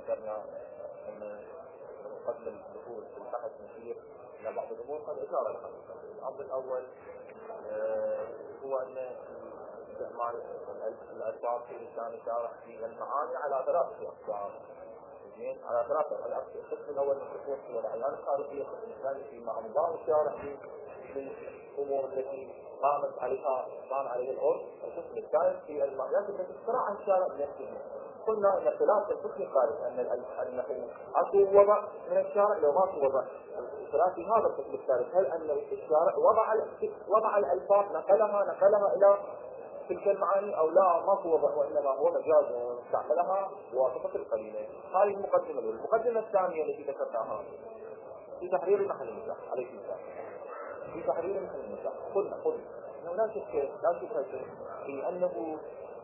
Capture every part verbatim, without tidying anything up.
ذكرنا أن قبل الدخول في البحث نشير إلى بعض الأمور قد أشار لها. الأمر الأول هو أن استعمال الألفاظ في لسان الشارع في المعاني على ثلاثة أقسام. اثنين على ثلاثة الأقسام. القسم الأول من الخصوص هو الأعيان الخارجية، القسم الثاني في معمودات الشارع في الأمور التي قامت عليها قام عليها العرف. القسم الثالث في المعانيات التي اخترعها الشارع بنفسه. قلنا ان خلاف القسم الثالث ان انه اكو وضع من الشارع لو ماكو وضع. الخلاف في هذا القسم الثالث هل ان الشارع وضع وضع الالفاظ نقلها نقلها الى تلك المعاني او لا ماكو وضع وانما هو مجاز واستعملها بواسطه القليله. هذه المقدمه الاولى. المقدمه الثانيه التي ذكرناها في تحرير محل النزاع عليه السلام. في تحرير محل النزاع قلنا قلنا انه لا شك لا شك في انه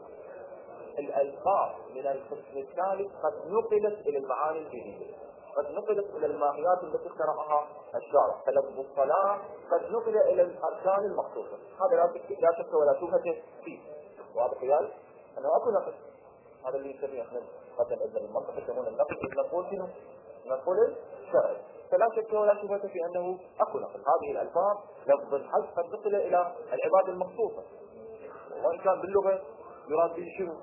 الألفاظ من القسم الثالث قد نقلت إلى المعاني الجديدة، قد نقلت إلى الماهيات التي اخترعها الشارع. فلفظ الصلاة قد نقل إلى الأركان المخصوصة. هذا لا شك ولا شبهة فيه. واضح يعني أنه أكو نقل. هذا اللي يسميه احنا قد نقدر المنطق يسمونه النقل نقول شنو؟ نقول الشرعي. فلا شك ولا شبهة في أنه أكو نقل. هذه الألفاظ لفظ الحج قد نقل إلى العباد المخصوصة، وإن كان باللغة يراد به شنو؟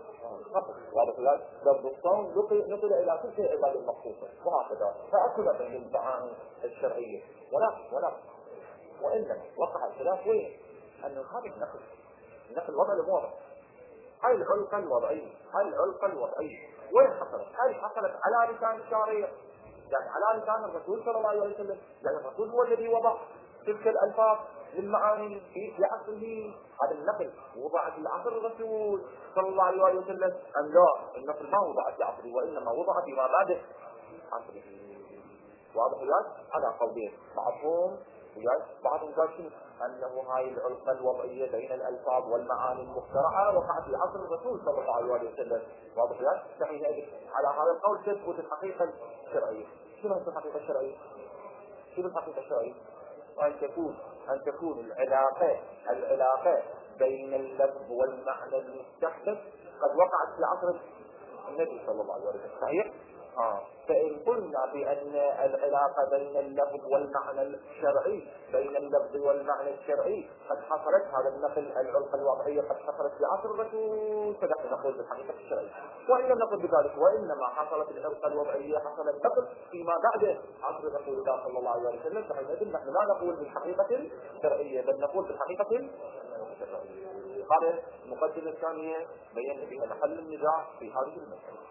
واضح ذلك. لفظ الصوم نقل الى تلك العباده المخصوصه وهكذا. فاكل من المعاني الشرعيه ولا ولا وانما وقع الخلاف وين؟ انه هذا النقل النقل وضع الوضع. هاي العلقه الوضعيه هاي العلقه الوضعيه وين حصلت؟ هاي حصلت على لسان الشارع، يعني على لسان الرسول صلى الله عليه وسلم. يعني الرسول هو الذي وضع تلك الالفاظ للمعاني في عصره. هذا النقل وضعت لعصر الرسول صلى الله عليه وسلم ام لا؟ النقل ما وضعت لعصره وانما وضع فيما بعد عصره. واضح ذلك؟ على قولين بعضهم بعضهم قال شنو؟ انه هاي العلقه الوضعيه بين الالفاظ والمعاني المخترعه وقعت في عصر الرسول صلى الله عليه وسلم. واضح ذلك؟ فحينئذ على هذا القول تثبت الحقيقه الشرعيه. شنو هي الحقيقه الشرعيه؟ شنو الحقيقه الشرعيه؟ أن تكون أن تكون العلاقة العلاقة بين اللفظ والمعنى المستحدث قد وقعت في عصر النبي صلى الله عليه وسلم. صحيح؟ آه. فإن قلنا بأن العلاقة بين اللفظ والمعنى الشرعي بين اللفظ والمعنى الشرعي قد حصلت، هذا النقل العلقة الوضعية قد حصلت في عصر الرسول، فنحن نقول بالحقيقة الشرعية. وإن لم نقل بذلك وإنما حصلت العلقة الوضعية حصل النقل فيما بعد عصر رسول الله صلى الله عليه وسلم، فحينئذ نحن لا نقول بالحقيقة الشرعية بل نقول بالحقيقة الشرعية. هذه المقدمة الثانية بين بها محل النزاع في هذه المسألة.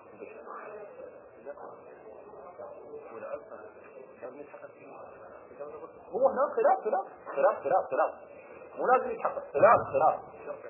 هو هناك خلاف خلاف خلاف خلاف خلاف مو لازم يتحقق خلاف خلاف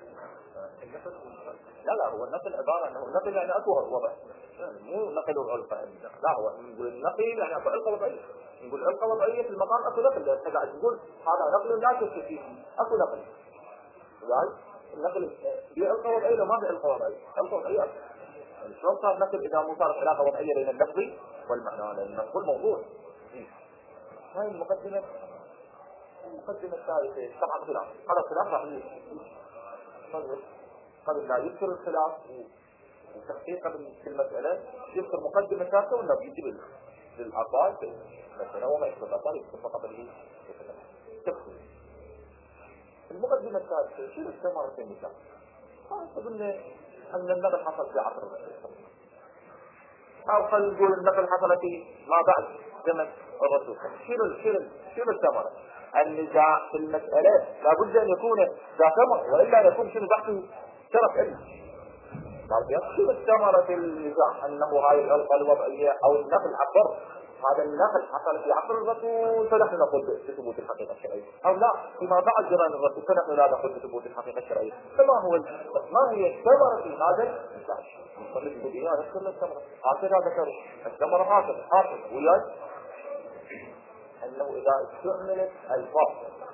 لا لا هو النقل عبارة انه النقل يعني اكو وضع، مو نقل العلقة. لا هو نقول النقل يعني اكو علقة وضعية، نقول علقة وضعية في المقام اكو نقل. انت قاعد تقول هذا نقل لا شك فيه، اكو نقل. يعني النقل بعلقة وضعية لو ما في علقة وضعية، علقة وضعية شلون صار نقل اذا مو صارت علاقة وضعية بين اللفظ والمعنى؟ لان نقول موضوع. هاي المقدمة المقدمة الثالثة طبعا خلاف. هذا الخلاف راح يصير قبل لا يذكر الخلاف وتحقيقا في المسألة يذكر مقدمة ثالثة ولا بيجي للأطفال مثلا هو ما يذكر الأطفال يذكر فقط اللي تدخل المقدمة الثالثة. شو الثمرة في النساء؟ قلنا أن النقل حصل في عصر الرسول، أو خلينا نقول النقل حصل في ما بعد زمن الرسول. شنو شنو شنو الثمرة؟ النزاع في المسألة لابد أن يكون ذا ثمر وإلا يكون شنو بحثه شرف علم. شنو الثمرة في النزاع؟ أنه هاي العلقة الوضعية أو النقل عبر هذا النقل حصل في عصر الرسول فنحن نقول بثبوت الحقيقة الشرعية، أو لا فيما بعد زمان الرسول فنحن لا نقول بثبوت الحقيقة الشرعية. فما هو ما هي الثمرة في هذا النزاع؟ نصلي بها نذكر الثمرة هكذا ذكروا الثمرة هكذا هكذا وياك أنه إذا استعملت الفاظ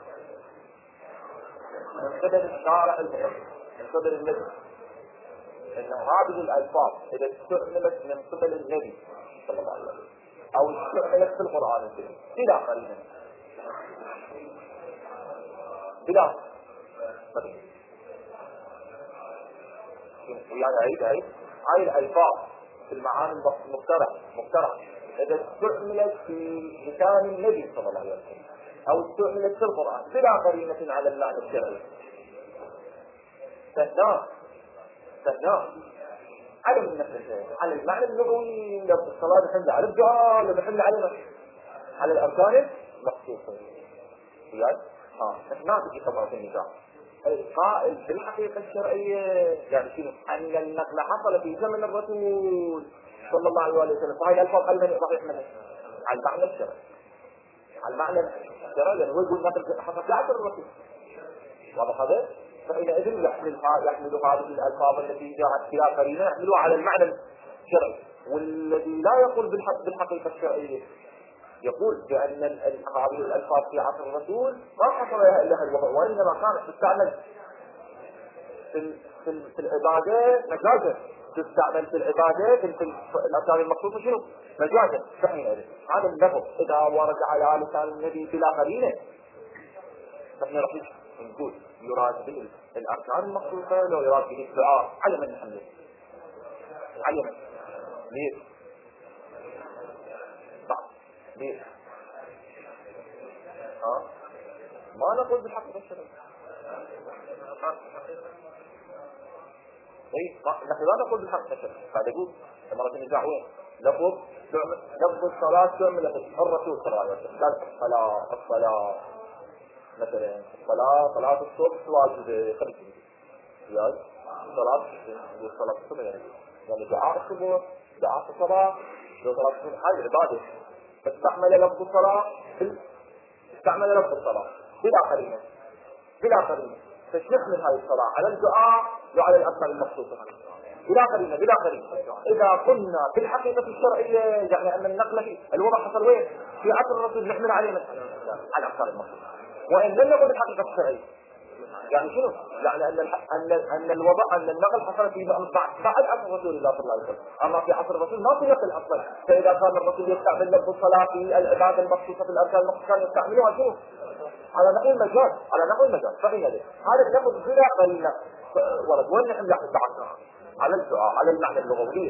من قبل الشارع المقدس من قبل النبي، أنه هذه الألفاظ إذا استعملت من قبل النبي صلى الله عليه وسلم أو استعملت في القرآن الكريم بلا قرينة بلا قرينة يعني عيد عيد هاي الألفاظ في المعاني المخترعة مخترعة إذا استعملت في لسان النبي صلى الله عليه وسلم أو استعملت في القرآن بلا قرينة على المعنى الشرعي فهنا فهنا على النفس على المعنى اللغوي الصلاة بحمل على الدعاء ولا بحمل على على الأركان المخصوصة يعني اه ما تجي طبعا في النزاع القائل في الحقيقة الشرعية يعني شنو أن النقل حصل في زمن الرسول صلى الله عليه وسلم فهي الفرق المني صحيح منه على المعنى الشرعي على المعنى الشرعي يعني هو يقول نقل حصل في عصر الرسول واضح هذا فحينئذ يحمل يحمل هذه الألفاظ التي جاءت بلا قرينة يحملها على المعنى الشرعي والذي لا يقول بالحق بالحقيقة الشرعية يقول بأن هذه الألفاظ في عصر الرسول ما حصل لها إلا الوضع وإنما كانت تستعمل في في, في العبادة مجازا تستعمل في العبادة في, في الأركان المخصوصة شنو؟ مجازا فحينئذ هذا اللفظ إذا ورد على لسان النبي بلا قرينة فإحنا راح نقول يراد به الأركان المخصوصة لو يراد به الدعاء على من نحمله على من ليه؟ ليه؟ ها؟ ما نقول بالحق الشرعي. طيب نحن لا نقول بالحق الشرعي. بعد يقول مرة النزاع وين؟ لفظ لفظ الصلاة تعمل الرسول صلى الله عليه وسلم قال الصلاة الصلاة مثلا الصلاة صلاة الصبح واجبة خمس يعني صلاة الصلاة الصبح يعني يعني دعاء الصبح دعاء الصباح صلاة الصبح هذه عبادة استعمل لفظ الصلاة استعمل لفظ الصلاة بلا قرينة بلا قرينة تشنخ من هذه الصلاة على الدعاء وعلى الأركان المخصوصة بلا قرينة بلا قرينة إذا قلنا في الحقيقة الشرعية يعني أن النقل في الوضع حصل وين في عصر الرسول نحمل عليه مثلا على الأركان المخصوصة وإن لم نقل بالحقيقة الشرعية يعني شنو؟ يعني أن أن أن الوضع أن النقل حصل في بعد عصر رسول الله صلى الله عليه وسلم، أما في عصر الرسول ما في نقل أصلا، فإذا كان الرسول يستعمل لفظ الصلاة في العبادة المخصوصة في الأركان المخصوصة يستعملوها شنو؟ على نحو المجاز، على نحو المجاز، فهنا ذلك هذا اللفظ بلا قرينة ورد وين نحن نحن بعثنا على الدعاء على المعنى اللغوي.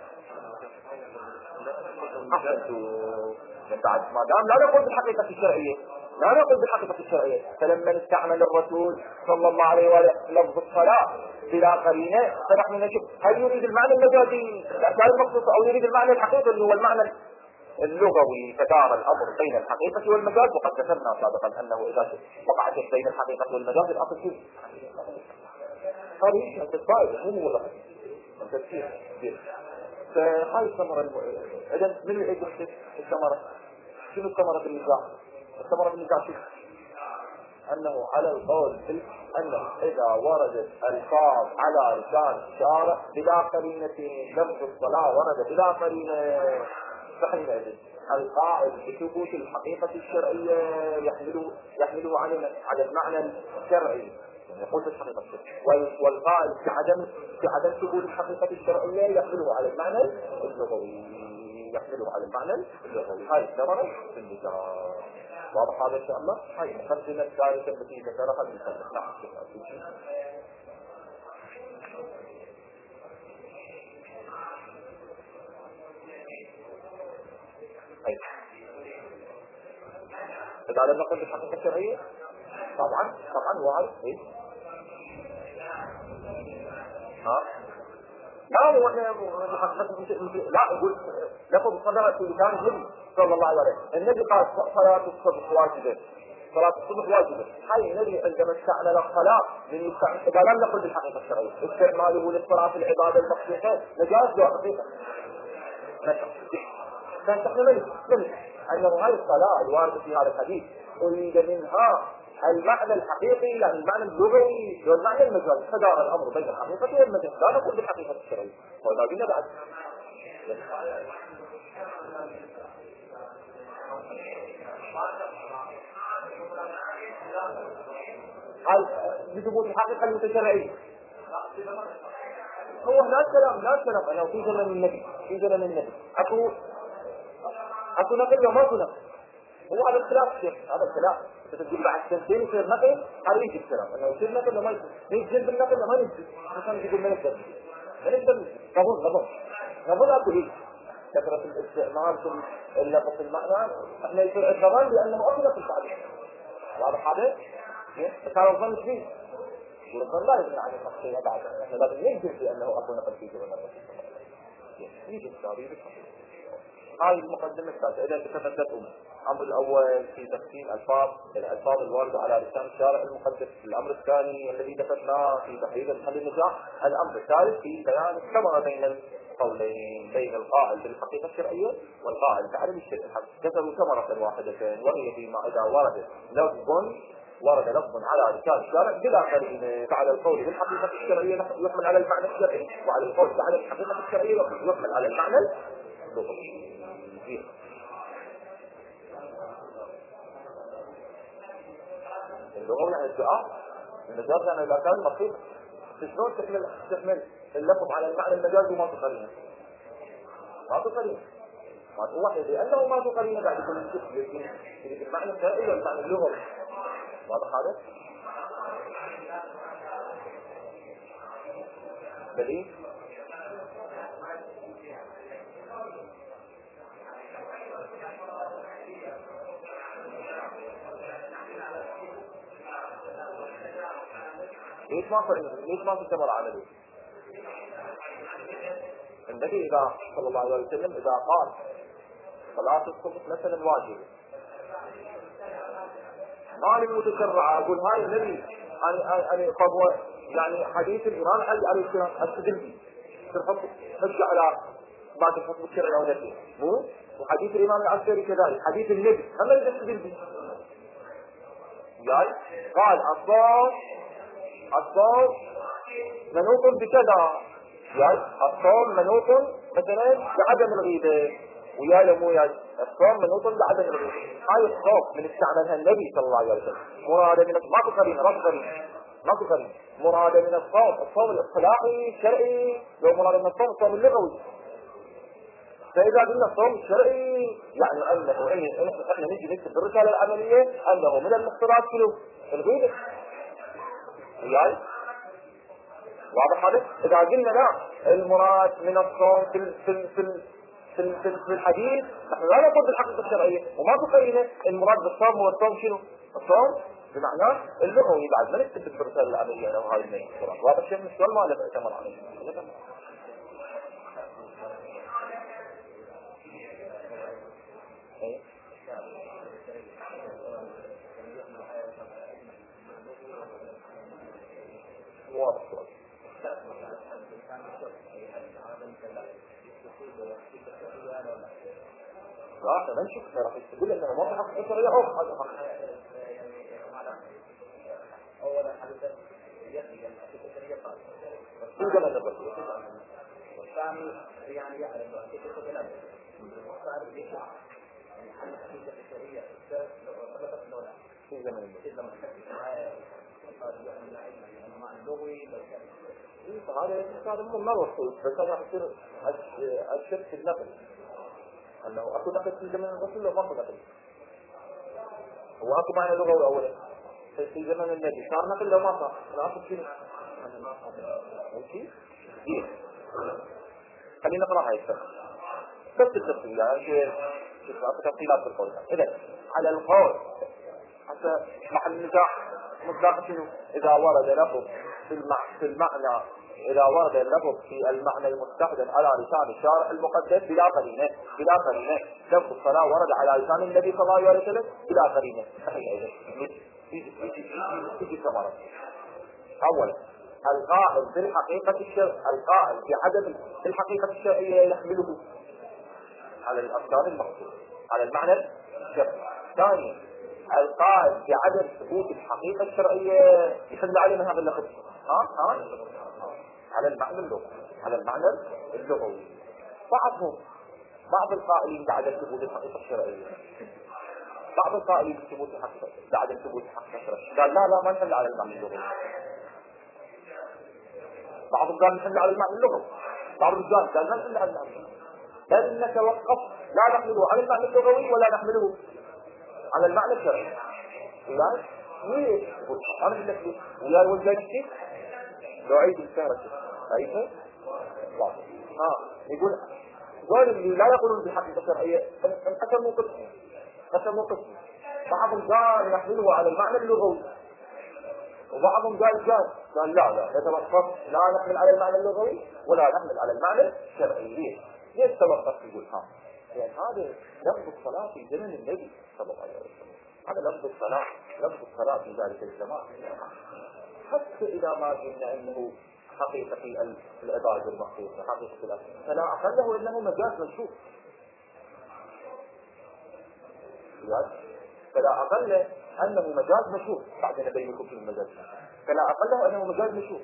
أحسنتوا من بعد ما دام لا نقول بالحقيقة الشرعية لا نقول بالحقيقة الشرعية فلما استعمل الرسول صلى الله عليه وسلم لفظ الصلاة بلا قرينة فنحن نشوف هل يريد المعنى المجازي الأركان المخصوصة أو يريد المعنى الحقيقي اللي هو المعنى اللغوي فدار الأمر بين الحقيقة والمجاز وقد ذكرنا سابقا أنه إذا وقعت بين الحقيقة والمجاز الأصل شيء هذه التفاعل مو مو التفسير فهاي الثمرة الم... إذا من يعيد الثمرة شنو الثمرة بالنزاع؟ الثمرة بالنزاع شو؟ أنه على القول أنه إذا وردت الفاظ على لسان الشارع بلا قرينة لفظ الصلاة ورد بلا قرينة فحينئذ القائل بثبوت الحقيقة الشرعية يحمله يحمله على على المعنى الشرعي يقول الحقيقة الشرعية والقائل في عدم في عدم ثبوت الحقيقة الشرعية يحمله على المعنى اللغوي يحمله على المعنى اللغوي هاي الثمرة في النزاع واضح هذا إن شاء الله هاي مقدمة ثالثة التي ذكرها المصنف نعم إذا لم نقل بالحقيقة الشرعية طبعا طبعا وهذا إيه ها لا هو لا أقول لفظ الصلاة في لسان النبي صلى الله عليه وسلم النبي قال صلاة الصبح واجبة صلاة الصبح واجبة هاي النبي عندما استعمل الصلاة من يستعمل إذا لم نقل بالحقيقة الشرعية استعماله للصلاة في العبادة المخصوصة نجاز له حقيقة فنحن من من أنه هذه الصلاة الواردة في هذا الحديث أريد منها المعنى الحقيقي يعني المعنى اللغوي والمعنى المجازي فدار الأمر بين الحقيقة والمجاز لا نقول بالحقيقة الشرعية وإذا بنا بعد قال بثبوت الحقيقة المتشرعية هو لا كلام لا كلام أنه في زمن النبي في زمن النبي أكو أكو نقل وما أكو نقل هو هذا الخلاف شيء هذا الخلاف تتجيب بعد سنتين يصير نقل هذا يجي الكلام أنه يصير نقل وما يصير يجي بالنقل وما يجي عشان يقول ما نقدر ما نقدر قبول قبول فهنا تريد كثرة الاستعمال في اللفظ في المعنى احنا يصير الضمان لأنه أصلا في التعبير. واضح هذا؟ فكان الظن فيه والظن لا يبنى عن التقصير بعد احنا لازم نجزم بأنه أصلا نقل فيه من الرسول. يجب التعبير هاي المقدمة الثالثة. إذا تتمثل أم الأمر الأول في تقسيم ألفاظ الألفاظ الواردة على لسان الشارع المقدس. الأمر الثاني الذي ذكرناه في تحديد الحل النزاع. الأمر الثالث في بيان الثمرة بين القولين بين القائل بالحقيقة الشرعية والقائل بعدم الشرع الحق. ذكروا ثمرة واحدة وهي فيما إذا ورد لفظ ورد لفظ على لسان الشارع بلا قرينة فعلى القول بالحقيقة الشرعية يحمل على المعنى الشرعي وعلى القول بعدم الحقيقة الشرعية يحمل على المعنى اللغوي. اللغة يعني الدعاء المجاز يعني إذا كان مقصود شلون تحمل تحمل اللفظ على المعنى المجازي وما تقرينه ما تقرينه ما توحد لأنه ما تقرينه بعد كل الشيء يجي المعنى الشرعي والمعنى اللغوي. واضح هذا؟ دليل ليش ما ليش ما تستمر عمله؟ النبي إذا صلى الله عليه وسلم إذا قال صلاة الصبح مثلا واجب ما لي متشرع أقول هاي النبي أنا أنا فهو يعني حديث الإمام علي عليه السلام أستدل تحط حجة على بعض الحكم الشرعي أو نفسه مو وحديث الإمام العسكري كذلك حديث النبي هم اللي أستدل به جاي قال الصوم الصوم منوط بكذا يعني الصوم منوط مثلا بعدم الغيبة ويا لمو يا الصوم منوط بعدم الغيبة. هاي الصوم من استعملها النبي صلى الله عليه وسلم مراد من ما تقرين ما تقرين ما تقرين مراد من الصوم الصوم الاصطلاحي الشرعي لو مراد من الصوم الصوم اللغوي. فإذا قلنا الصوم الشرعي يعني أنه إحنا نجي نكتب بالرسالة العملية أنه من المختلات كله الغيبة يعني واضح هذا؟ إذا قلنا لا المراد من الصوم في في في في في, في الحديث نحن لا نقول بالحقيقة الشرعية وما تقينا المراد بالصوم هو الصوم شنو؟ الصوم بمعنى اللغوي بعد ما نكتب بالرسالة العملية لو هاي المراد. واضح شيء من السؤال ما له اعتمر عليه. واضح راح ما نشوف راح تقول انه ما في حق شرعي او هذا حق اولا حدث يحيى الحقيقه الشرعيه قال كل ما نقول والثاني يعني يعلم الحقيقه الشرعيه والثالث يشرع يعني الحقيقه الشرعيه لو طلبت لولا في زمن في زمن هذا هذا مو ما وصل بس هذا يصير الشرك في النقل انه اكو نقل في زمن الرسول وما اكو نقل هو اكو معنى لغوي اولا في زمن النبي صار نقل لو ما صار ناخذ شنو ماشي دي خلينا نقرا هاي الشرح بس التفصيل يعني شوف تفصيلات القول. اذا على القول حتى محل النزاع مطلق شنو إذا ورد لفظ في المعنى في المعنى إذا ورد اللفظ في المعنى المستخدم على لسان الشارع المقدس بلا قرينة بلا قرينة لفظ الصلاة ورد على لسان النبي صلى الله عليه وسلم بلا قرينة صحيح. يجي ثمرة أولا القائل بالحقيقة الشرع القائل بعدم الحقيقة الشرعية يحمله على الأفكار المقصودة على المعنى الشرعي. ثانيا القائل بعدم ثبوت الحقيقة الشرعية يحمل علينا هذا اللفظ ها ها على المعنى اللغوي على المعنى اللغوي. بعضهم بعض القائلين بعدم ثبوت الحقيقة الشرعية بعض القائلين بثبوت الحقيقة بعدم ثبوت الحقيقة الشرعية قال لا لا ما نحمل على المعنى اللغوي. بعضهم قال نحمل على المعنى اللغوي بعضهم قال قال ما نحمل على المعنى اللغوي بل نتوقف لا نحمله على المعنى اللغوي ولا نحمله على المعنى الشرعي. لا ليش انا اقول لك ويا الوجه كيف لو عيد السهره عيدها واضح ها يقول دول اللي لا يقولون بالحقيقة الشرعية انقسموا قسمين، قسموا قسمين، بعضهم قال يحمله على المعنى اللغوي، وبعضهم قال قال قال لا لا نتوقف، لا نحمل على المعنى اللغوي ولا نحمل على المعنى الشرعي. ليش؟ ليش توقف؟ يقول ها يعني هذا لفظ الصلاة في زمن النبي صلى الله عليه وسلم، هذا لفظ الصلاة، لفظ الصلاة في ذلك الزمان، حتى إذا ما قلنا أنه حقيقة في العبادة المخصوصة حقيقة الأصل، فلا أقله أنه مجاز مشهور، فلا أقل أنه مجاز مشهور، بعد نبينكم في المجاز، فلا أقله أنه مجاز مشهور.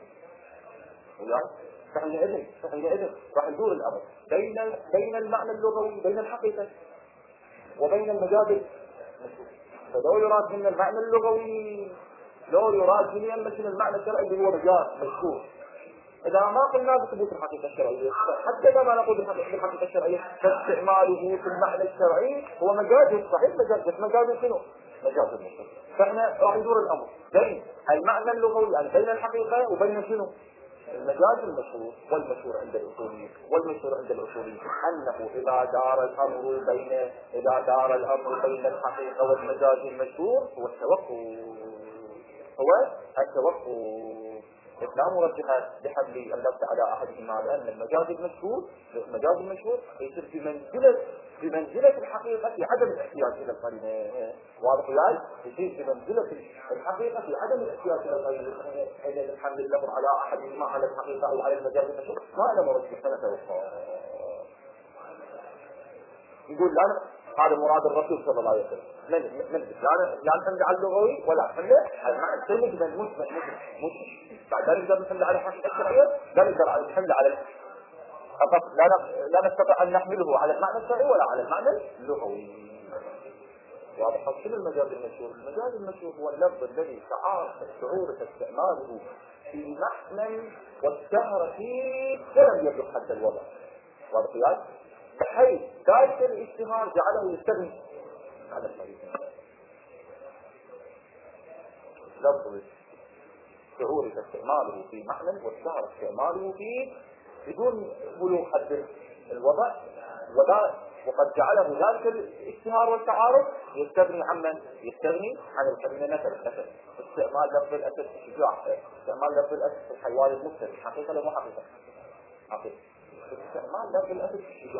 فحينئذ فحينئذ راح ندور الأمر بين بين المعنى اللغوي، بين الحقيقة وبين المجاز المشهور. فلو يراد من المعنى اللغوي، لو يراد من مثل المعنى الشرعي اللي هو مجاز مشهور، إذا ما قلنا بثبوت الحقيقة الشرعية، حتى إذا ما نقول بالحقيقة الشرعية، فاستعماله في المعنى الشرعي هو مجاز صحيح، مجاز بس مجاز شنو؟ مجاز المشهور. فإحنا راح يدور الأمر بين المعنى اللغوي يعني بين الحقيقة وبين شنو؟ المجاز المشهور. والمشهور عند الأصوليين والمشهور عند الأصوليين أنه إذا دار الأمر بين إذا دار الأمر بين الحقيقة والمجاز المشهور هو التوقف، هو التوقف. لا مرجحة بحمل اللفظ على أحدهما، لأن المجاز المشهور المجاز المشهور يصير في منزلة في منزلة الحقيقة في عدم الاحتياج إلى القرينة. واضح يعني؟ يصير في منزلة الحقيقة في عدم الاحتياج إلى القرينة. إذا بحمل اللفظ على أحدهما على الحقيقة أو على المجاز المشهور ما أنا مرجح سنتوقف. يقول لا هذا مراد الرسول صلى الله عليه وسلم، من من لا لا نحمل على اللغوي ولا نحمل على المعنى السلمي من مجمل مجمل بعد ذلك نقدر نحمل على الحقيقة الشرعية، لا نقدر نحمل على فقط لا لا نستطيع أن نحمله على المعنى الشرعي ولا على المعنى اللغوي. واضح؟ شنو المجاز المشهور؟ المجاز المشهور هو اللفظ الذي شعار الشعور استعماله في محمل والشهر فيه ولم يبلغ حد الوضع. واضح يعني؟ بحيث ذلك الاشتهار جعله يستغني عن الطريق. لفظ شعور استعماله في محمل والشهر استعماله فيه بدون بلوغ حد الوضع، وذا وقد جعله ذلك الاشتهار والتعارف يستغني عمن يستغني عن القرينة. مثلا مثلا استعمال لفظ الاسد في الشجاع، استعمال لفظ الاسد في الحيوان المفترس، حقيقة ولا مو حقيقة؟ حقيقة. استعمال لفظ الاسد في الشجاع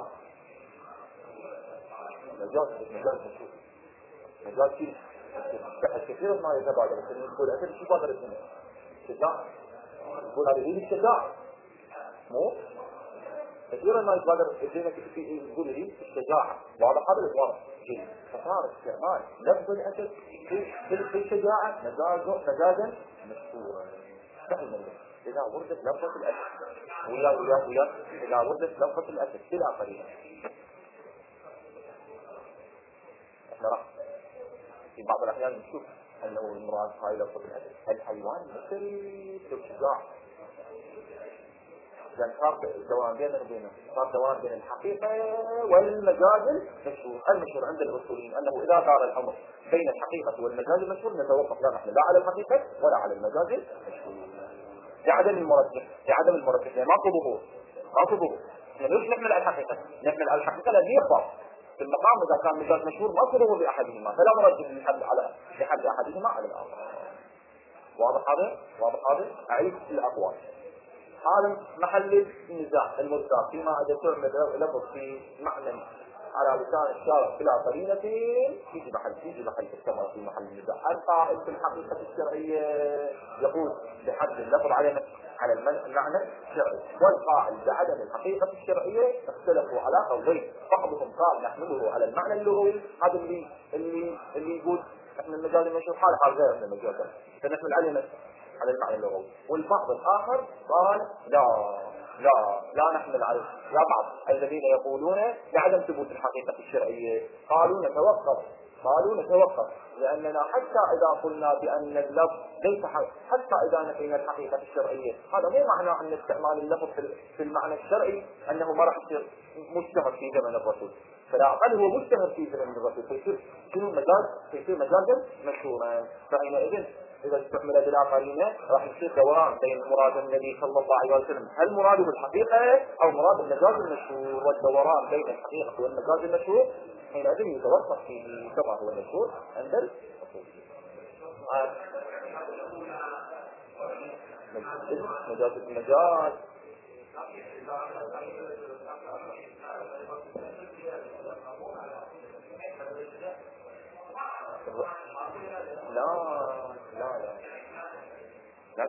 مجاز مجاز مشهور، مجاز فيه الكثير ما يتبادر، لكن يقول الاسد شو بادر السنة الشجاع، يقول هذه هي الشجاع، مو كثيرا ما يتبادر الذهن في يقول لي الشجاعة، واضح هذا الواضح جيد. فصار استعمال لفظ الأسد في الشجاعة مجازا مشهورا. فهم إذا وردت لفظة الأسد ويا ويا ويا إذا وردت لفظة الأسد إلى آخره. احنا راح في بعض الأحيان نشوف أنه المراد هاي لفظة الأسد الحيوان مثل الشجاع، لأن صار دوام بيننا وبينه، صار دوام بين الحقيقة والمجاز المشهور. المشهور عند الأصوليين أنه إذا دار الأمر بين الحقيقة والمجاز المشهور نتوقف، لا نحن لا على الحقيقة ولا على المجاز المشهور لعدم المرجح، لعدم المرجح يعني ما في ظهور ما في ظهور. يعني ليش نحمل على الحقيقة؟ نحمل على الحقيقة لأن يخبر في المقام إذا كان مجاز مشهور ما في ظهور لأحدهما، فلا مرجح لحد على لحد أحدهما على الآخر. واضح هذا؟ واضح هذا؟ أعيد الأقوال. هذا محل النزاع المرتاح فيما إذا تعمل لفظ في معنى على لسان الشارع بلا قرينة يجي محل يجي محل الثمرة في محل النزاع. القائل في الحقيقة الشرعية يقول بحد اللفظ على على المعنى الشرعي، والقائل بعدم الحقيقة الشرعية اختلفوا على قولين. بعضهم قال نحمله على المعنى اللغوي، هذا اللي اللي اللي يقول احنا المجال المشهور حال حال غير من المجال فنحمل عليه على المعنى اللغوي، والبعض الآخر قال لا لا لا نحمل عليه. لا بعض الذين يقولون بعدم ثبوت الحقيقة الشرعية قالوا نتوقف قالوا نتوقف لأننا حتى إذا قلنا بأن اللفظ ليس حق، حتى إذا نفينا الحقيقة الشرعية هذا مو معنى أن استعمال اللفظ في المعنى الشرعي أنه ما راح يصير مشتهر في زمن الرسول، فلا أقل هو مشتهر في زمن الرسول فيصير شنو مجاز فيصير مجازا مشهورا. فحينئذ إذا استعمل بلا قرينة راح يصير دوران بين مراد النبي صلى الله عليه وسلم هل مراده بالحقيقة أو مراد المجاز المشهور، والدوران بين الحقيقة والمجاز المشهور حينئذ يتوقف فيه كما هو المشهور عند الأصوليين. مجاز المجاز لا لا لا لا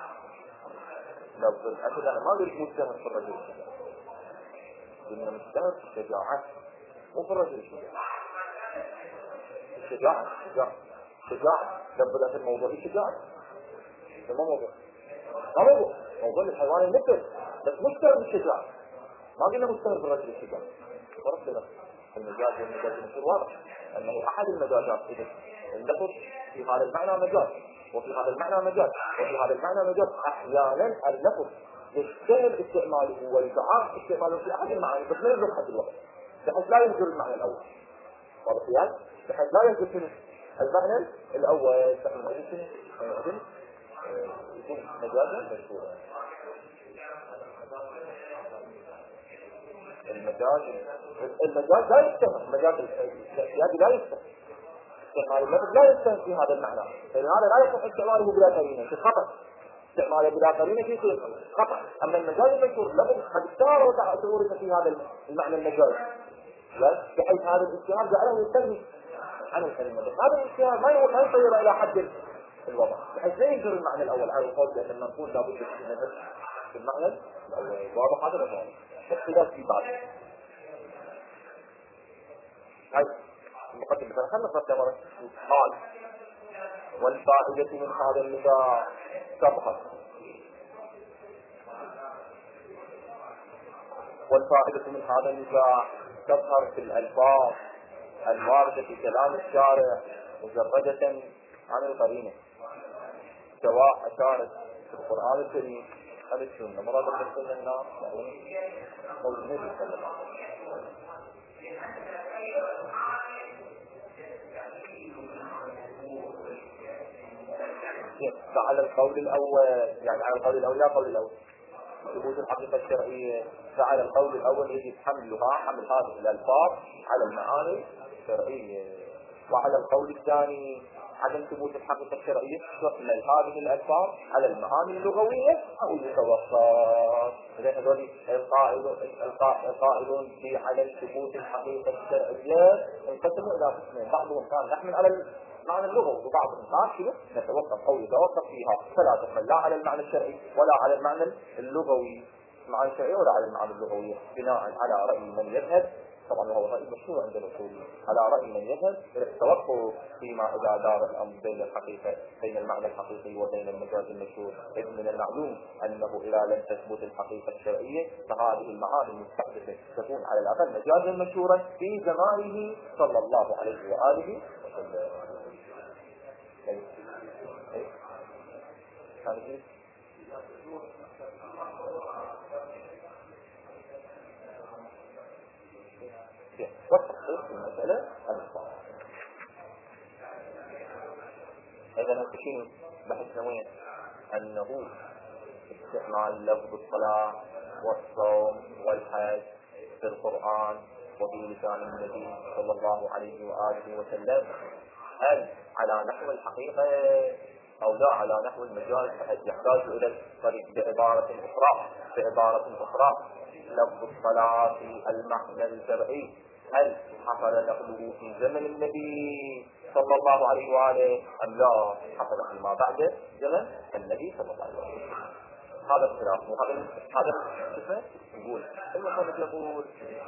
لفظ الأسد أنا ما أدري متهم في الرجل الشجاع، إنما متهم في الشجاعة مو في الرجل الشجاع. الشجاعة الشجاعة الشجاعة لفظ الأسد موضوع الشجاعة ما موضوع ما موضوع موضوع الحيوان المثل، بس مشتهر بالشجاعة، ما قلنا مشتهر بالرجل الشجاع. فرق بين المجاز والمجاز المشهور واضح أنه أحد المجازات إذا اللفظ في هذا المعنى مجاز وفي هذا المعنى مجاز وفي هذا المعنى مجاز. أحيانا اللفظ يشتهر استعماله ويتعاق استعماله في أحد المعاني بس لا ينزل حد الوقت بحيث لا ينزل المعنى الأول، واضح يعني بحيث لا ينزل المعنى الأول فإن أجل أجل يكون مجازا مشهورا. المجاز المجاز لا يستمر، المجاز السيادي لا يستمر، استعمال اللفظ لا يستمر في هذا المعنى، فلهذا لا يصح استعماله بلا قرينة في خطأ، استعماله بلا قرينة في خطأ. أما المجاز المشهور اللفظ قد اختار وتعرف في هذا المعنى المجاز بحيث هذا الاستعمال جعله يستغني عن الكلمة، هذا الاستعمال ما يصير إلى حد الوضع بحيث لا ينزل المعنى الأول على القول لأن المنقول لابد من في المعنى الأول. واضح هذا الأمر اختلاف في بعض هاي المقدمة. خلنا نفرق مرة قال والفائدة من هذا النزاع تظهر والفائدة من هذا النزاع تظهر في الألفاظ الواردة في كلام الشارع مجردة عن القرينة، سواء أشارت في القرآن الكريم أو السنة. مراد الرسول الناس قول النبي صلى الله عليه وسلم. فعلى القول الأول يعني على القول الأول لا قول الأول ثبوت الحقيقة الشرعية، فعلى القول الأول يجب حملها حمل هذه الألفاظ على المعاني الشرعية، وعلى القول الثاني عدم ثبوت الحقيقة الشرعية وحمل هذه الألفاظ على المعاني اللغوية أو يتوقف. إذا هذول القائلون في عدم ثبوت الحقيقة الشرعية انقسموا إلى قسمين، بعضهم كان يحمل على المعنى اللغوي وبعضهم قال نتوقف أو يتوقف فيها، فلا تحمل لا على المعنى الشرعي ولا على المعنى اللغوي المعنى الشرعي ولا على المعنى اللغوي، بناء على رأي من يذهب طبعا هو رأي مشهور عند الأصوليين على رأي من يذهب إلى التوقف فيما إذا دار الأمر بين الحقيقة بين المعنى الحقيقي وبين المجاز المشهور، إذ من المعلوم أنه إذا لم تثبت الحقيقة الشرعية فهذه المعاني المستحدثة تكون على الأقل مجازا مشهورا في زمانه صلى الله عليه وآله وسلم. والتحقيق في المسألة الصالح. إذا نتشين بحثنا وين أنه استعمال لفظ الصلاة والصوم والحج في القرآن وفي لسان النبي صلى الله عليه وآله وسلم هل على نحو الحقيقة أو لا على نحو المجاز، فهل يحتاج إلى الطريق بعبارة أخرى بعبارة أخرى لفظ الصلاة في المعنى الشرعي هل حصل نقله في زمن النبي صلى الله عليه وآله أم لا حصل فيما بعد زمن النبي صلى الله عليه وآله؟ هذا الخلاف وهذا هذا كيف نقول المصنف يقول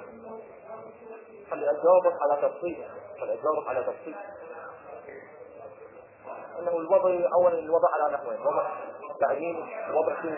خلي أجاوبك على تفصيل خلي أجاوبك على تفصيل أنه الوضع أولا الوضع على نحوين، وضع تعيين وضع شيء.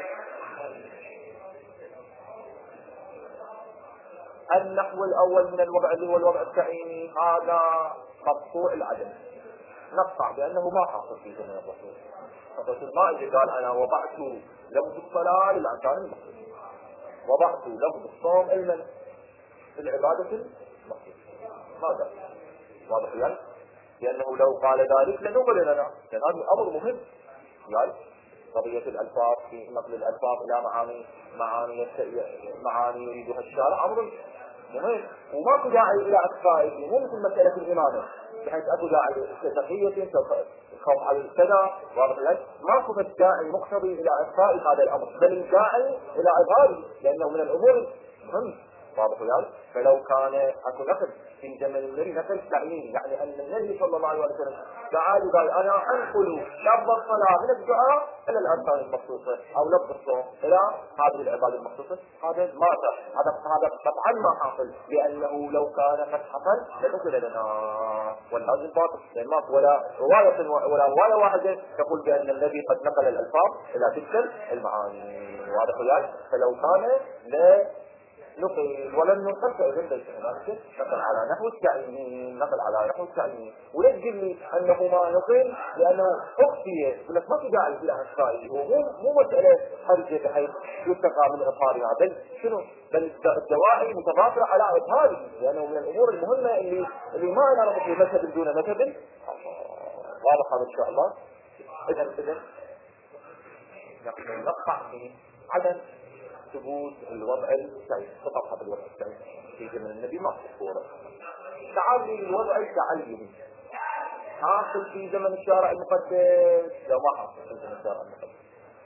النحو الأول من الوضع اللي هو الوضع التعييني هذا مقطوع العدم، نقطع بأنه ما حاصل في زمن الرسول. الرسول ما إذا قال أنا وضعت لفظ الصلاة للأركان المخصوصة، وضعت لفظ الصوم إلى العبادة المخصوصة، ماذا؟ واضح يعني؟ لأنه لو قال ذلك لنقل لنا، لأن هذا أمر مهم. يعني قضية الألفاظ في نقل الألفاظ إلى معاني معاني معاني يريدها الشارع أمر مهم، وماكو داعي إلى إخفائه، مو مثل مسألة الإمامة بحيث أكو داعي تقية خوف على كذا، واضح لك؟ ماكو داعي مقتضي إلى إخفاء هذا الأمر، بل الداعي إلى إظهاره، لأنه من الأمور مهم. واضح لك؟ فلو كان أكو نقل في زمن النبي نقل تعيين، يعني أن النبي صلى الله عليه وسلم تعالى قال أنا أنقل لفظ الصلاة من الدعاء إلى الأركان المخصوصة أو لفظ الصوم إلى هذه العبادة المخصوصة، هذا ما هذا هذا قطعا ما حاصل، لأنه لو كان قد حصل لنقل لنا، واللازم باطل، لأن ما ولا رواية ولا رواية واحدة تقول بأن النبي قد نقل الألفاظ إلى تلك المعاني. واضح يعني؟ فلو كان لا نقل ولم نقل فإذن ليس هناك نقل على نحو التعيين، نقل على نحو التعيين، ولا تقول لي أنه ما نقل لأنه أخفي، ولك ما في داعي إلى إخفائه، هو مو مو مسألة خارجة بحيث يتقى من إظهارها، بل شنو؟ بل الدواعي متضافرة على إظهاره، لأنه من الأمور المهمة اللي اللي ما أنا ربط بمذهب دون مذهب. واضح هذا إن شاء الله. إذا إذا نحن نقطع في عدم ثبوت الوضع السعيد، فقط هذا الوضع السعيد في زمن النبي ما صورة. تعالي الوضع التعلمي حاصل في زمن الشارع المقدس، لو ما حاصل في زمن الشارع المقدس،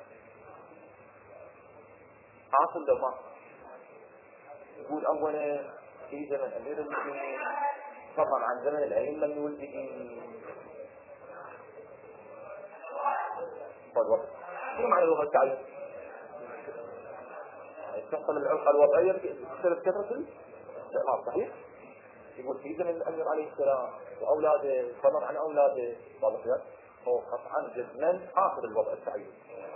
حاصل لو ما يقول أولا في زمن أمير المؤمنين، طبعا عن زمن الأئمة المولدين. شو معنى الوضع التعلمي؟ تحصل العلاقة الوضعية بسبب كثرة الاستعمار، صحيح؟ يقول في زمن الأمير عليه السلام وأولاده فضل عن أولاده، واضح لك؟ هو قطعا جزما حاصل الوضع التعيين،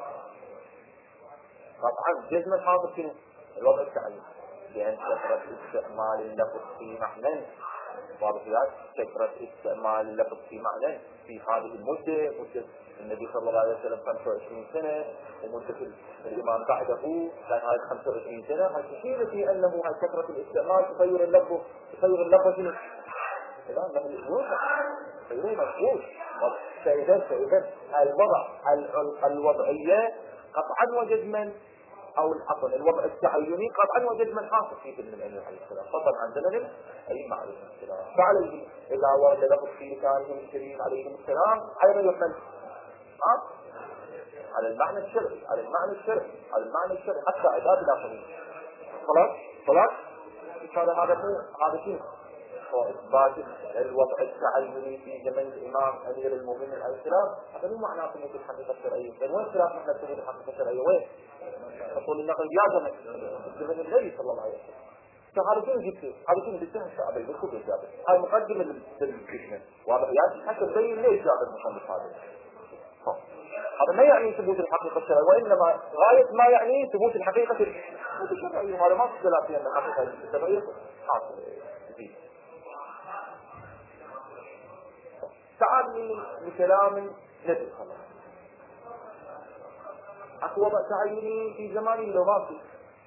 قطعا جزما حاصل شنو؟ الوضع التعيين، لأن كثرة استعمال اللفظ في معنى، واضح لك؟ كثرة استعمال اللفظ في معنى في هذه المدة، مدة النبي صلى الله عليه وسلم خمسة وعشرين سنة، ومدة الإمام بعده كان هاي خمسة وعشرين سنة، هاي تشير في أنه هاي كثرة الاستعمال تغير اللفظ تغير اللفظ شنو؟ الآن له الوضع تغيرون مفهوم. فإذا فإذا الوضع الوضعية قطعا وجزما أو الحصل الوضع التعيني قطعا وجزما حاصل في زمن الأمير عليه السلام، فضلا عن زمن الأئمة عليهم السلام. فعليه إذا ورد لفظ في لسانهم الكريم عليهم السلام أيضا يحمل على المعنى الشرعي، على المعنى الشرعي، على المعنى الشرعي حتى عباد الآخرين. خلاص خلاص هذا هذا مو هذا شيء هو إثبات الوضع التعيني في زمن الإمام أمير المؤمنين عليه السلام. هذا مو معناه ثبوت الحقيقة الشرعية، لأن وين خلاف نحن ثبوت الحقيقة الشرعية؟ وين؟ أقول النقل يا زمن زمن النبي صلى الله عليه وسلم. فهذا شنو جبته؟ هذا شنو جبته؟ الشعبي بالكتب الجابر. هاي مقدمة للفتنة، واضح يعني حتى تبين ليش جابر مصنف هذا. هذا ما يعني ثبوت الحقيقة الشرعية، وإنما غاية ما يعني ثبوت الحقيقة الشرعية. هذا ما في خلاف في أن الحقيقة الشرعية حاصل. تعال لكلام نبي خلاص. أكو وضع تعيني في زمان اللغات.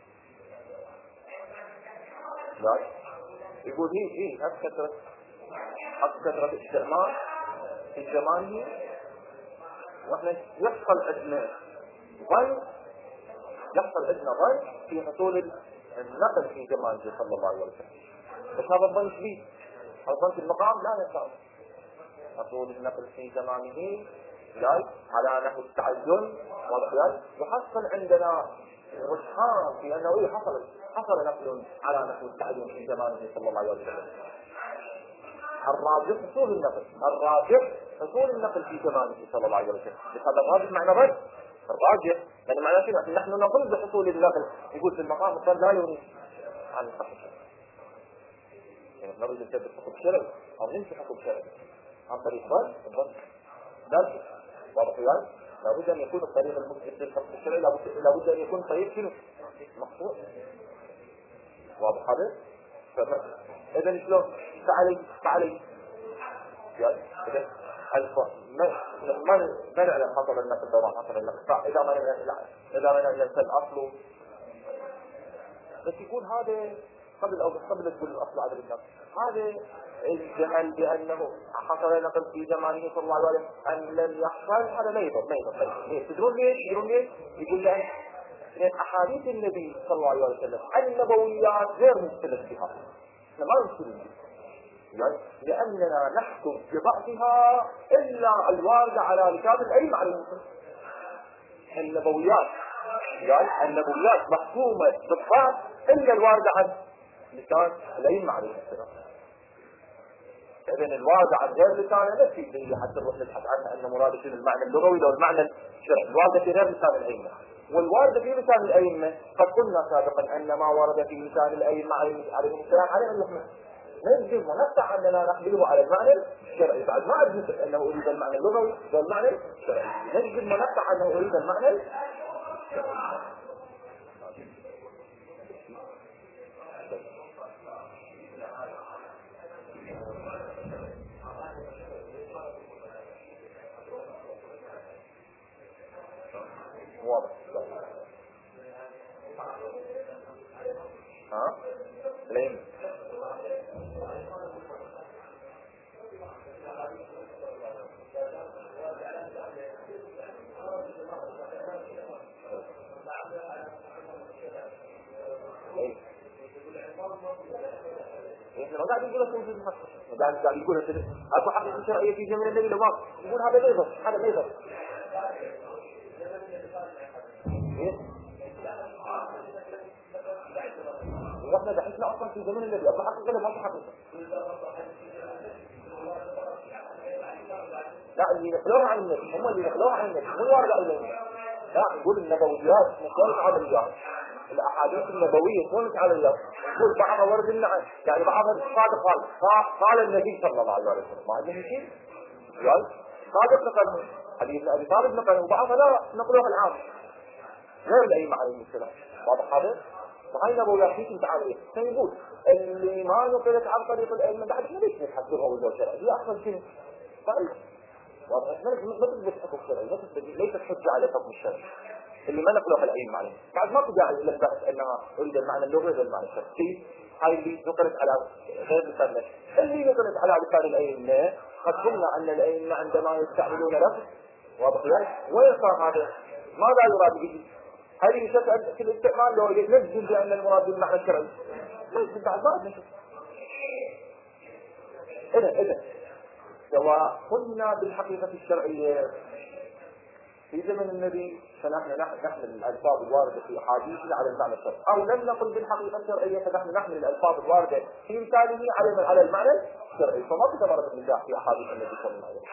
لا يقول هي هي أكثر أكثر استعمال في زمانه، وإحنا يحصل عندنا ظن يحصل عندنا ظن في حصول النقل في زمانه صلى الله عليه وسلم، بس هذا الظن شديد، الظن في المقام لا يصح. حصول النقل في زمانه جاي على نحو التعين، واضح جاي وحصل عندنا رجحان في انه ايه حصل حصل نقل على نحو التعين في زمانه صلى الله عليه وسلم. الراجح حصول النقل، الراجح حصول النقل في زمانه صلى الله عليه وسلم. هذا الراجح معنى رد الراجح يعني معناه شنو؟ نحن نقول بحصول النقل، يقول في المقام الثاني لا يغني عن الحق الشرعي، يعني نريد نثبت حكم شرعي او ننسى حكم شرعي عن طريق ظن الظن لازم، واضح يعني؟ لابد ان يكون الطريق المثبت للحكم الشرعي لابد ان يكون طريق شنو؟ مقصود. واضح هذا؟ اذا شلون؟ فعلي فعلي يعني اذا الف ما ما ما نعلم حصل النقل او ما حصل النقل، فاذا ما اذا ما نعلم الاصل بس يكون هذا قبل أو قبل تقول الأصل عدد الناس. هذا الجهل بأنه حصل نقل في زمانه صلى الله عليه وسلم أن لم يحصل، هذا لا يضر ما يضر. ليش؟ تدرون ليش؟ تدرون ليش؟ يقول لأن لأن أحاديث النبي صلى الله عليه وسلم النبويات غير مختلف بها، احنا ما نمثل يعني لأننا نحكم بضعفها إلا الواردة على لسان الأئمة على المسلم. النبويات يعني النبويات محكومة بالضعف إلا الواردة عن لسان الأئمة عليه السلام. إذن الواردة عن غير لسانه نفسي اللي حتى نروح نبحث عنها أن مراد شنو المعنى اللغوي أو المعنى الشرعي. الواردة في غير لسان الأئمة، والواردة في لسان الأئمة قد قلنا سابقا أن ما ورد في لسان الأئمة عليهم السلام عليه أن يحمل نجد ونفتح أننا نحمله على المعنى الشرعي. بعد ما أجد أنه أريد المعنى اللغوي والمعنى الشرعي، نجد ونفتح أنه أريد المعنى الشرعي. واضح. ها؟ لين إيه؟ ما قاعد يقول لك وجود الحق، ما قاعد قاعد يقول لك أكو حقيقة شرعية في زمن النبي لو ما يقول هذا لا يضر، هذا لا يضر. واحنا دحينا اصلا في زمن النبي اصلا حقيقه ولا ما في حقيقه. لا اللي نقلوها عن النبي هم اللي نقلوها عن النبي مو وارد عليهم. لا نقول النبويات مختلفه عن الرجال، الاحاديث النبويه كانت على الله. نقول بعضها ورد لنا يعني بعضها صادق قال قال النبي صلى الله عليه وسلم ما عنده شيء قال صادق نقل حديث ابي طالب نقل، وبعضها لا نقلوها العام غير الائمه عليهم السلام. واضح هذا؟ فهاي نبويات فيك انت عليه سيقول اللي ما نقلت عن طريق الائمه بعد ما ليش نتحدثها ولا شرع هي اصلا شنو؟ طيب واضح ما تثبت حكم الشرعي، ما تثبت ليست حجه على حكم الشرعي اللي ما نقلوها الائمه عليه. بعد ما تدعي للبحث انها اريد المعنى اللغوي ولا المعنى الشرعي. هاي اللي نقلت على غير لسان اللي نقلت على لسان الائمه. قد قلنا ان الائمه عندما يستعملون لفظ واضح وين صار هذا؟ ماذا يراد به؟ هذه شكل في الاستعمال لو نجزم بأن المراد بالمعنى الشرعي نجزم بعد ما نشوف. إذا إذا سواء قلنا بالحقيقة الشرعية في زمن النبي فنحن نحمل الألفاظ الواردة في أحاديثنا على المعنى الشرعي، أو لم نقل بالحقيقة الشرعية فنحن نحمل الألفاظ الواردة في مثاله على على المعنى الشرعي. فما في ثمرة النجاح في أحاديث النبي صلى الله عليه وسلم.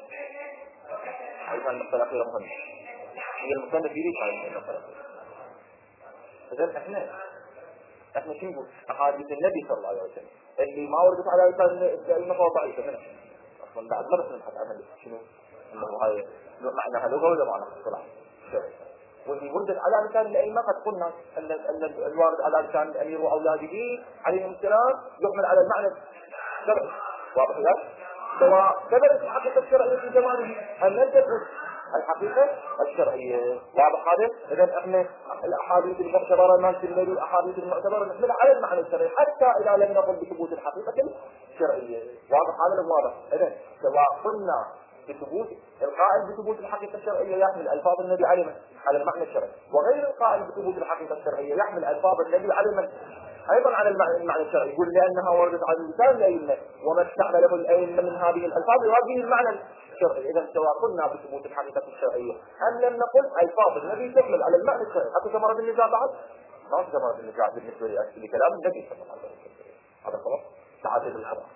أيضا النقطة الأخيرة مهمة هي المصنف يريد هذه النقطة. إذن إحنا إحنا شو نقول؟ أحاديث النبي صلى الله عليه وسلم اللي ما وردت على لسان الأئمة فهو ضعيف منها. أصلاً بعد ما نبحث عنها شنو؟ إنه هاي معناها لغة ولا معناها اصطلاح شرعي. واللي وردت على لسان الأئمة قد قلنا أن أن الوارد على لسان الأمير وأولاده عليهم السلام يحمل على المعنى الشرعي. واضح ذلك؟ سواء ثبتت الحقيقة الشرعية في زمانه أن لم تثبت الحقيقة الشرعية. واضح هذا؟ إذا احنا الأحاديث المعتبرة مالت النبي الأحاديث المعتبرة نحملها على المعنى الشرعي حتى إذا لم نقل بثبوت الحقيقة الشرعية. واضح هذا الواضح؟ إذا سواء قلنا بثبوت القائل بثبوت الحقيقة الشرعية يحمل ألفاظ النبي على على المعنى الشرعي، وغير القائل بثبوت الحقيقة الشرعية يحمل ألفاظ النبي على المعنى أيضا على المعنى, المعنى الشرعي. يقول لأنها وردت على لسان الأئمة وما استعمله الأئمة من هذه الألفاظ يواجه المعنى الشرعي. إذا سواء قلنا بثبوت الحقيقة الشرعية أم لم نقل ألفاظ النبي تحمل على المعنى الشرعي. أكو ثمرة النزاع بعد؟ ما في ثمرة النزاع بالنسبة لكلام النبي صلى الله عليه وسلم. هذا خلاص تعدد الخطأ.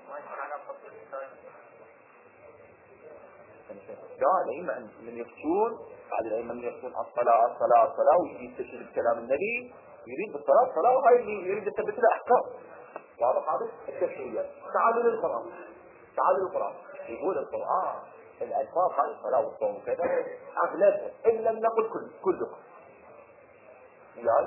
لا الأئمة من يخشون بعد الأئمة من يخشون الصلاة الصلاة الصلاة ويريد تشريع كلام النبي يريد بالصلاة الصلاة وهاي اللي يريد يثبت له أحكام. واضح هذا التشريعيات. تعالوا للقرآن تعالوا للقرآن يقول القرآن الألفاظ هاي الصلاة والصوم وكذا أغلبها إن لم نقل كل كلها يعني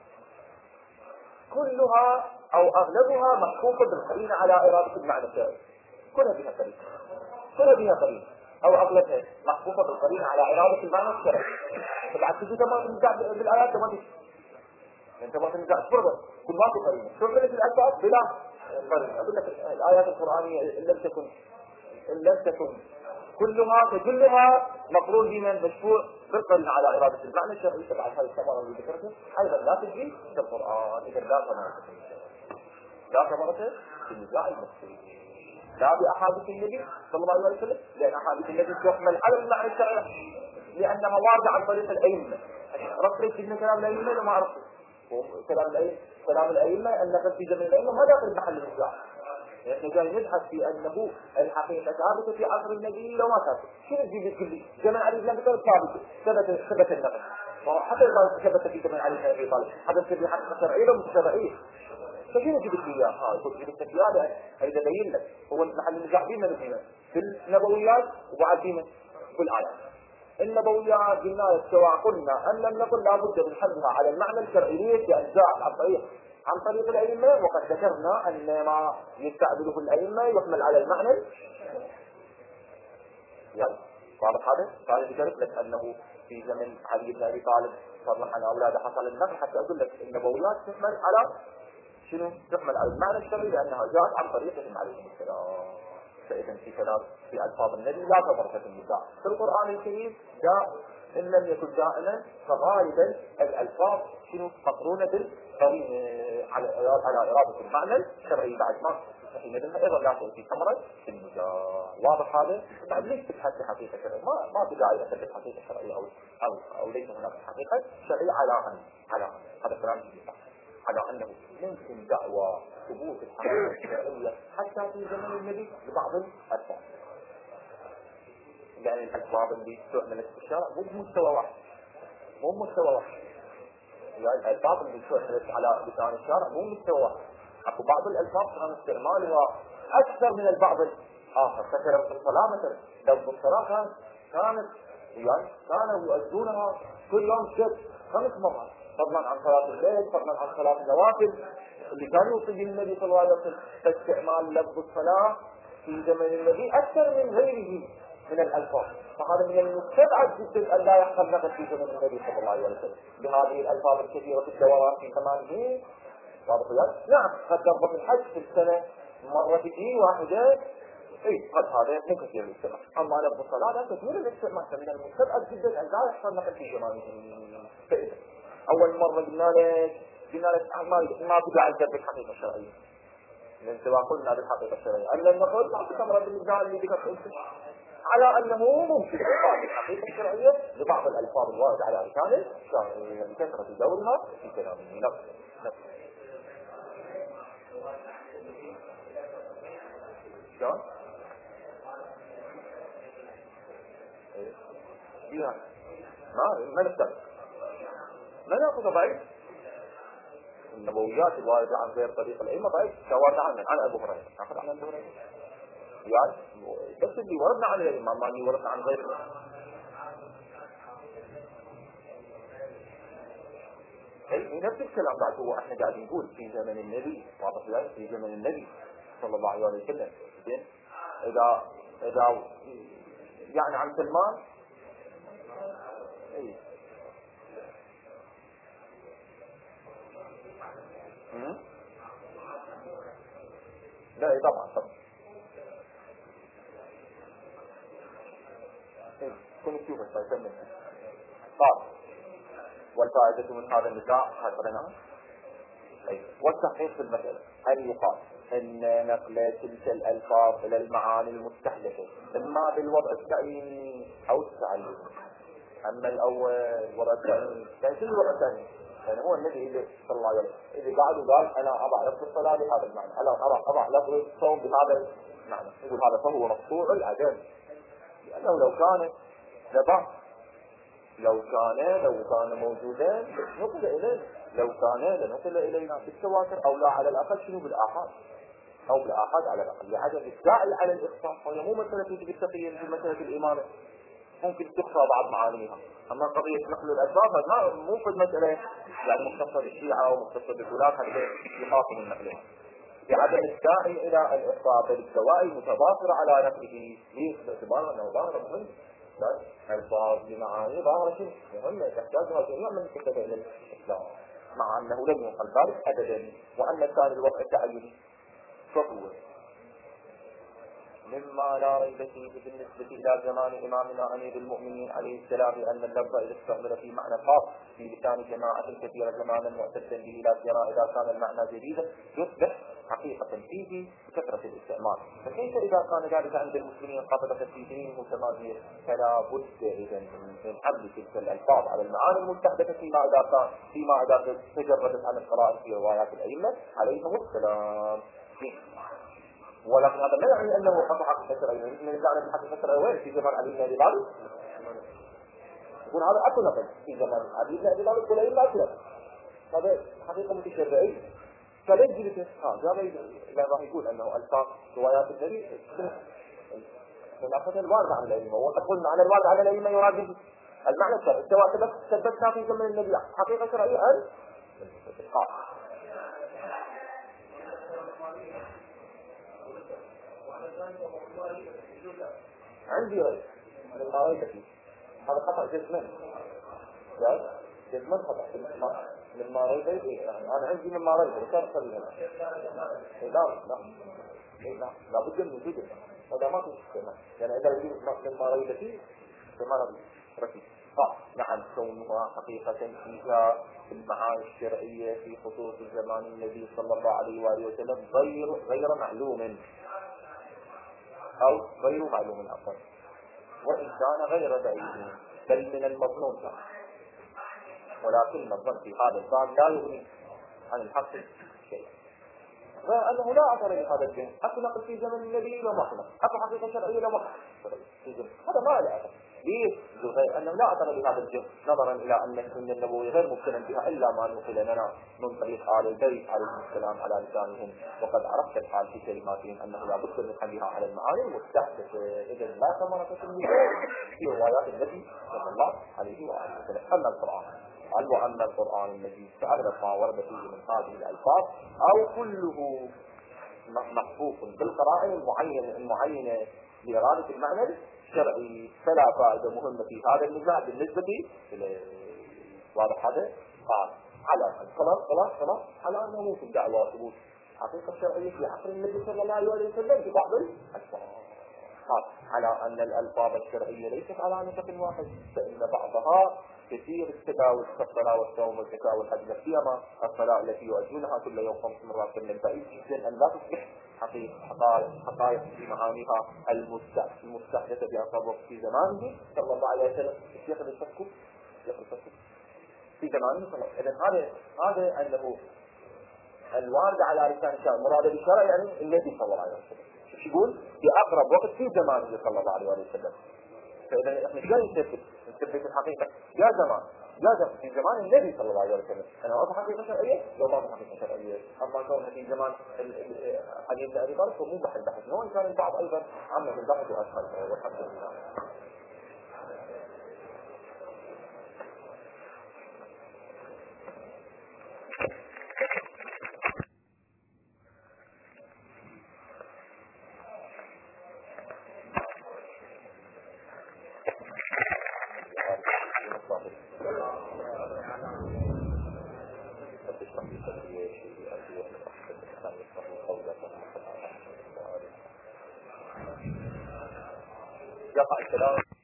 كلها أو أغلبها محفوظة بالقرينة على إرادة المعنى الشرعي. كلها بها قرينة كلها بها قرينة أو أغلبها محفوظة بالقرينة على إرادة المعنى الشرعي. بعد تجي تمام بالآيات ما تجي انت ما تنزع فرضا كل ما تقرينه شغلت الألفاظ بلا قرينه. أقول لك الآيات القرآنية إن لم تكن إن لم تكن كلها كلها مقرون بمن مشروع بالقرين على إرادة المعنى الشرعي تبع هذه الثمرة اللي ذكرتها أيضا لا تجي في القرآن. إذا لا ثمرة لا ثمرة في النزاع المفصلي لا بأحاديث النبي صلى الله عليه وسلم، لأن أحاديث النبي تحمل على المعنى الشرعي لأنها واردة عن طريق الأئمة. رفض في كلام الأئمة وما عرفت كلام الأئمة كلام الأئمة النقل في جميع الأئمة ما داخل محل النزاع. يعني جاي نبحث في أنه الحقيقة ثابتة في عصر النبي لو ما ثابتة. شو نجيب تقول لي جمال علي بن أبي طالب ثابت ثبت ثبت النقل حتى إذا ثبت في جمال علي بن أبي طالب هذا في حقيقة شرعية ولا مش شرعية؟ فشو نجيب لي إياه؟ ها يقول جيب لك إياه هذا بين لك هو محل النزاع بيننا الاثنين في النبويات وبعد بيننا في الآيات. النبويات قلنا لك سواء قلنا أن لم نقل لابد من حملها على المعنى الشرعي بأجزاء عن طريق عن طريق الأئمة، وقد ذكرنا أن ما يستعمله الأئمة يحمل على المعنى يعني واضح هذا؟ قال ذكرت لك أنه في زمن علي بن أبي طالب صرح عن أولاده حصل النقل حتى أقول لك النبويات تحمل على شنو؟ تحمل على المعنى الشرعي لأنها جاءت عن طريقهم عليهم السلام. فإذا في كلام في ألفاظ النبي لا تضر في النزاع. في القرآن الكريم جاء إن لم يكن دائما فغالبا الألفاظ شنو مقرونة بالقرين على على إرادة المعنى الشرعي بعد ما حينئذ أيضا لا تؤتي ثمرة في النزاع. واضح هذا؟ بعد ليش تبحث حقيقة شرعية؟ ما ما في داعي أثبت حقيقة شرعية أو أو أو ليس هناك حقيقة شرعية على أن على هذا كلام النزاع على أنه ممكن دعوى ثبوت الحقيقة الشرعية حتى في زمن النبي لبعض الألفاظ. يعني الألفاظ اللي تؤمنت في الشرع مو بمستوى واحد مو بمستوى واحد يعني الألفاظ اللي تؤمنت على لسان الشرع مو بمستوى واحد. أكو بعض الألفاظ كان استعمالها أكثر من البعض الآخر. فكرة الصلاة مثلا لو الصلاة كانت كانت يعني كانوا يؤدونها كل يوم شد خمس مرات فضلا عن صلاة الليل فضلا عن صلاة النوافل اللي كانوا يوصي به النبي صلى الله عليه وسلم. فاستعمال لفظ الصلاة في زمن النبي أكثر من غيره من الألفاظ. فهذا من المستبعد جدا أن لا يحصل نقل في زمن النبي صلى الله عليه وسلم بهذه الألفاظ الكثيرة في الدورات في ثمانين. نعم قد ضربت الحج في السنة مرة في واحدة اي قد هذا مو كثير الاستعمال. اما لفظ الصلاة لا كثير الاستعمال. فمن المستبعد جدا أن لا يحصل نقل في زمانه. فإذا أول مرة قلنا لك قلنا لك ما ما تدعي الجد بالحقيقة الشرعية. من سواء قلنا بالحقيقة الشرعية أن لم نقل ما تكمل بالنزاع اللي ذكرت على أنه ممكن إقامة الحقيقة الشرعية لبعض الألفاظ الواردة على أركان الشرعية لكثرة دورها في كلام النفس. شلون؟ فيها ما ما نستمع ما نأخذ ضعيف. النبويات الواردة عن غير طريق الأئمة ضعيف. شوارد عن عن أبو هريرة نأخذ عن أبو هريرة يعني بس اللي وردنا عن الإمام ما اللي وردنا عن غيره. أي نفس الكلام بعد هو احنا قاعدين نقول في زمن النبي واضح يعني في زمن النبي صلى الله عليه وسلم. زين إذا إذا يعني عن سلمان اي لا طبعا طبعا كن تشوف الفائدة طبعا. والفائدة من هذا النزاع هذا أي والتحقيق في المسألة هل يقال أن نقل تلك الألفاظ إلى المعاني المستحدثة إما بالوضع التعييني أو التعليمي. أما الأول وضع التعييني يعني شو الوضع الثاني؟ يعني هو النبي اللي صلى الله عليه وسلم إذا قاعد وقال أنا أضع لفظ الصلاة بهذا المعنى أنا أضع أضع لفظ الصوم بهذا المعنى يقول هذا فهو مقطوع الأدب. لأنه لو كان لبعض لو كان لو كان موجودا نقل إليه لو كان لنقل إلينا بالتواتر أو لا على الأقل شنو بالآحاد أو بالآحاد على الأقل لعدم الداعي على الإخفاء. وهي مو مسألة تجي بالتقييم في مسألة الإمامة ممكن تخفى بعض معانيها. أما قضية نقل الأسباب ما مو في مسألة يعني مختصة بالشيعة أو مختصة بالولاة هذا يخاف من نقلها بعدم الداعي إلى الإخفاء بالدواعي متضافرة على نقله ليه باعتبار أنه ظاهر مهم الفاظ بمعاني ظاهرة مهمة تحتاجها جميع من كتب الإسلام. مع أنه لم يقل ذلك أبدا، وأن كان الوضع التعيني فهو مما لا ريب فيه بالنسبة إلى زمان إمامنا أمير المؤمنين عليه السلام أن اللفظ إذا استعمل في معنى خاص في لسان جماعة كثيرة زمانا معتدا به لا سيما إذا كان المعنى جديدا يصبح حقيقة فيه بكثرة الاستعمال. فكيف إذا كان ذلك عند المسلمين قبل في دينهم متمادية؟ فلا بد إذا من حمل تلك الألفاظ على المعاني المستحدثة فيما إذا كان فيما إذا تجردت عن القراءة في روايات الأئمة عليهم السلام. ولكن هذا لا يعني أنه حق حق الشرعية، من الزعم الحق الشرعية وين في زمان علي بن أبي طالب؟ يقول هذا أكو نقل في زمان علي بن أبي طالب ولا إلا أكله، هذا حقيقة متشرعية. فليس جلسة ها جاب لا راح يقول أنه ألفاظ روايات النبي خلافة الواردة عن الأئمة، وقد قلنا على الواردة عن الأئمة يراد المعنى الشرعي سواء ثبتنا في زمن النبي حقيقة شرعية أو ها عندي رأي من ما رأيت فيه هذا خطأ جزمان جزمان خطأ من ما رأيت فيه. أنا عندي من ما رأيت وكان خليها لا لا لا لا بد من وجوده هذا ما في استعمال، يعني إذا يجب من ما رأيت فيه فما رأيت ركيب صح. نعم كونها حقيقة فيها المعاني الشرعية في خصوص الزمان النبي صلى الله عليه وآله وسلم غير غير معلوم أو غير معلوم أصلا، وإن كان غير بعيد بل من المظنون، ولكن الظن في هذا الباب لا يغني عن الحق شيء، فأنه لا أثر لهذا الدين. أكو نقل في زمن النبي وما خلق، أكو حقيقة شرعية وما خلق هذا ما له أثر. ليش؟ غير أنه لا أثر لهذا الدين نظرا إلى أن السنة النبوية غير ممكنا بها إلا ما نقل لنا من طريق آل البيت عليهم السلام على لسانهم، وقد عرفت الحال في كلماتهم أنه لا بد من حملها على المعاني المستحدثة. إذا لا ثمرة في روايات النبي صلى الله عليه وآله وسلم. أما القرآن قال وأما القرآن المجيد فأغلب ما ورد فيه من هذه الألفاظ أو كله محفوظ بالقرائن المعينة المعينة لإرادة المعنى الشرعي، فلا فائدة مهمة في هذا النزاع بالنسبة إلى واضح هذا قال على خلاص خلاص خلاص على أنه ممكن دعوة ثبوت حقيقة شرعية في عصر النبي صلى الله عليه وسلم في بعض الألفاظ، قال على أن الألفاظ الشرعية ليست على نطق واحد، فإن بعضها كثير التداول كالصلاة والصوم والزكاة والحج، لا سيما الصلاة التي يؤدونها كل يوم خمس مرات، من البعيد جدا أن لا تصبح حقائق حقائق في معانيها المستحدثة بألفاظ في زمانه صلى الله عليه وسلم. الشيخ الفقه الشيخ الفقه في زمانه صلى الله عليه وسلم هذا هذا أنه الوارد على لسان الشرع مراد بالشرع يعني النبي صلى الله عليه وسلم. شو يقول في أقرب وقت في زمانه صلى الله عليه وسلم. فإذا إحنا شلون نثبت نثبت الحقيقة يا زمان يا زمان في زمان النبي صلى الله عليه وسلم أنا أعرف حقيقة شرعية لو ما أعرف حقيقة شرعية، أما كونها في زمان علي بن أبي طالب فمو بحث بحث وإن كان البعض أيضا عمل البحث وأدخل والحمد لله. يقع الكلام